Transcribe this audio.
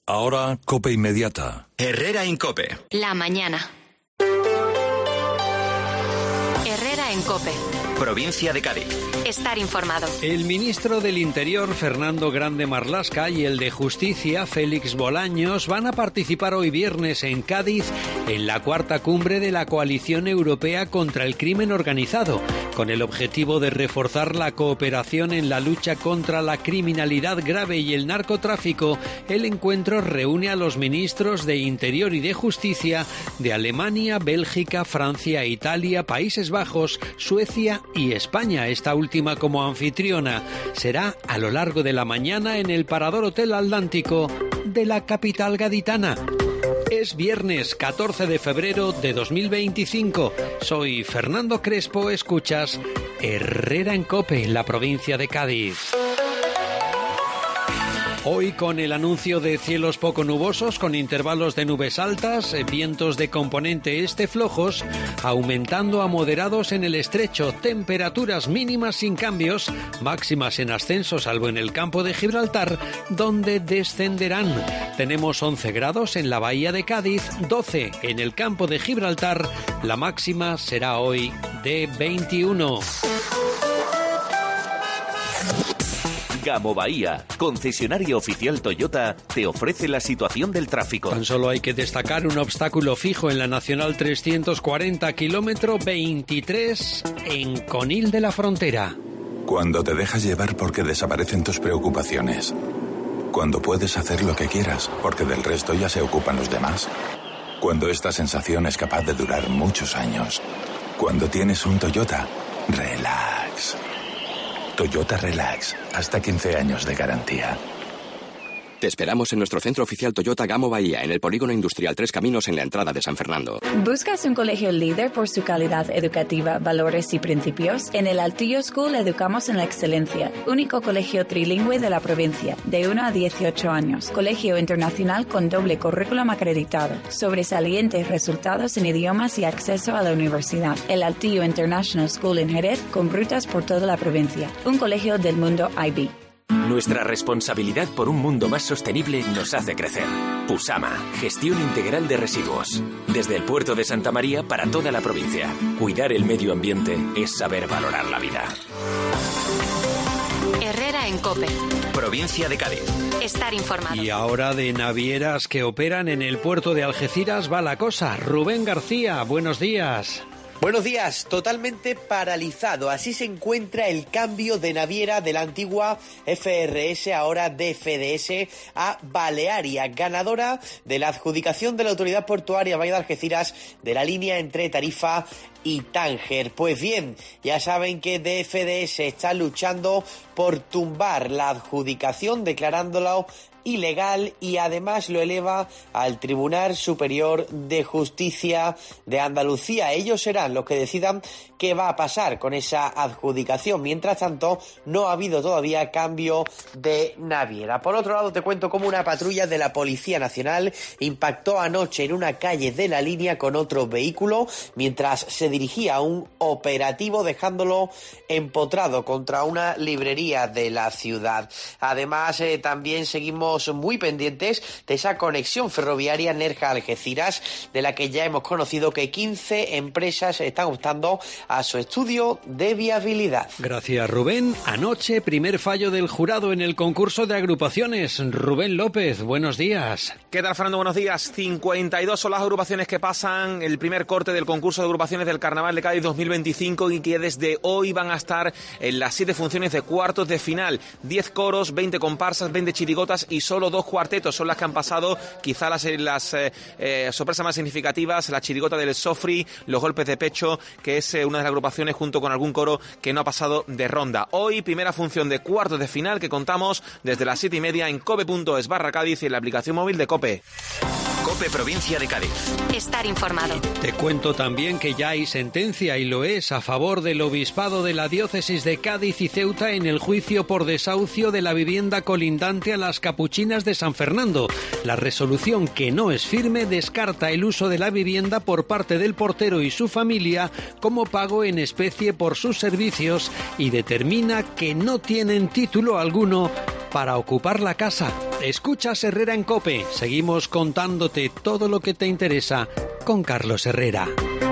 Ahora, COPE Inmediata. Herrera Incope. La mañana. Herrera en COPE. Provincia de Cádiz. Estar informado. El ministro del Interior, Fernando Grande Marlaska, y el de Justicia, Félix Bolaños, van a participar hoy viernes en Cádiz en la cuarta cumbre de la Coalición Europea contra el Crimen Organizado, con el objetivo de reforzar la cooperación en la lucha contra la criminalidad grave y el narcotráfico. El encuentro reúne a los ministros de Interior y de Justicia de Alemania, Bélgica, Francia, Italia, Países Bajos, Suecia y España, esta última como anfitriona. Será a lo largo de la mañana en el Parador Hotel Atlántico de la capital gaditana. Es viernes 14 de febrero de 2025. Soy Fernando Crespo, escuchas Herrera en COPE, en la provincia de Cádiz. Hoy con el anuncio de cielos poco nubosos con intervalos de nubes altas, vientos de componente este flojos, aumentando a moderados en el estrecho, temperaturas mínimas sin cambios, máximas en ascenso salvo en el campo de Gibraltar, donde descenderán. Tenemos 11 grados en la bahía de Cádiz, 12 en el campo de Gibraltar, la máxima será hoy de 21. Gamo Bahía, concesionario oficial Toyota, te ofrece la situación del tráfico. Tan solo hay que destacar un obstáculo fijo en la Nacional 340, kilómetro 23, en Conil de la Frontera. Cuando te dejas llevar porque desaparecen tus preocupaciones. Cuando puedes hacer lo que quieras, porque del resto ya se ocupan los demás. Cuando esta sensación es capaz de durar muchos años. Cuando tienes un Toyota, relax. Toyota Relax, hasta 15 años de garantía. Te esperamos en nuestro centro oficial Toyota Gamo Bahía, en el Polígono Industrial Tres Caminos, en la entrada de San Fernando. ¿Buscas un colegio líder por su calidad educativa, valores y principios? En el Altillo School educamos en la excelencia. Único colegio trilingüe de la provincia, de 1 a 18 años. Colegio internacional con doble currículum acreditado. Sobresalientes resultados en idiomas y acceso a la universidad. El Altillo International School en Jerez, con rutas por toda la provincia. Un colegio del mundo IB. Nuestra responsabilidad por un mundo más sostenible nos hace crecer. Pusama, gestión integral de residuos. Desde el puerto de Santa María para toda la provincia. Cuidar el medio ambiente es saber valorar la vida. Herrera en COPE. Provincia de Cádiz. Estar informado. Y ahora de navieras que operan en el puerto de Algeciras va la cosa. Rubén García, buenos días. Buenos días, totalmente paralizado. Así se encuentra el cambio de naviera de la antigua FRS, ahora DFDS, a Balearia, ganadora de la adjudicación de la Autoridad Portuaria Bahía de Algeciras de la línea entre Tarifa y Tánger. Pues bien, ya saben que DFDS está luchando por tumbar la adjudicación, declarándolo ilegal, y además lo eleva al Tribunal Superior de Justicia de Andalucía. Ellos serán los que decidan qué va a pasar con esa adjudicación. Mientras tanto, no ha habido todavía cambio de naviera. Por otro lado, te cuento cómo una patrulla de la Policía Nacional impactó anoche en una calle de la línea con otro vehículo mientras se dirigía a un operativo, dejándolo empotrado contra una librería de la ciudad. Además, también seguimos muy pendientes de esa conexión ferroviaria Nerja-Algeciras, de la que ya hemos conocido que 15 empresas están optando a su estudio de viabilidad. Gracias, Rubén. Anoche, primer fallo del jurado en el concurso de agrupaciones. Rubén López, buenos días. ¿Qué tal, Fernando? Buenos días. 52 son las agrupaciones que pasan el primer corte del concurso de agrupaciones del Carnaval de Cádiz 2025 y que desde hoy van a estar en las 7 funciones de cuartos de final. 10 coros, 20 comparsas, 20 chirigotas y solo 2 cuartetos son las que han pasado. Quizá las sorpresas más significativas, la chirigota del Sofri, los golpes de pecho, que es una de las agrupaciones junto con algún coro que no ha pasado de ronda. Hoy, primera función de cuartos de final que contamos desde las 7:30 en cope.es/Cádiz y en la aplicación móvil de COPE. COPE Provincia de Cádiz. Estar informado. Te cuento también que ya hay sentencia, y lo es, a favor del obispado de la diócesis de Cádiz y Ceuta en el juicio por desahucio de la vivienda colindante a las Capuchinas de San Fernando. La resolución, que no es firme, descarta el uso de la vivienda por parte del portero y su familia como pago en especie por sus servicios y determina que no tienen título alguno para ocupar la casa. Escuchas Herrera en COPE. Seguimos contándote todo lo que te interesa con Carlos Herrera.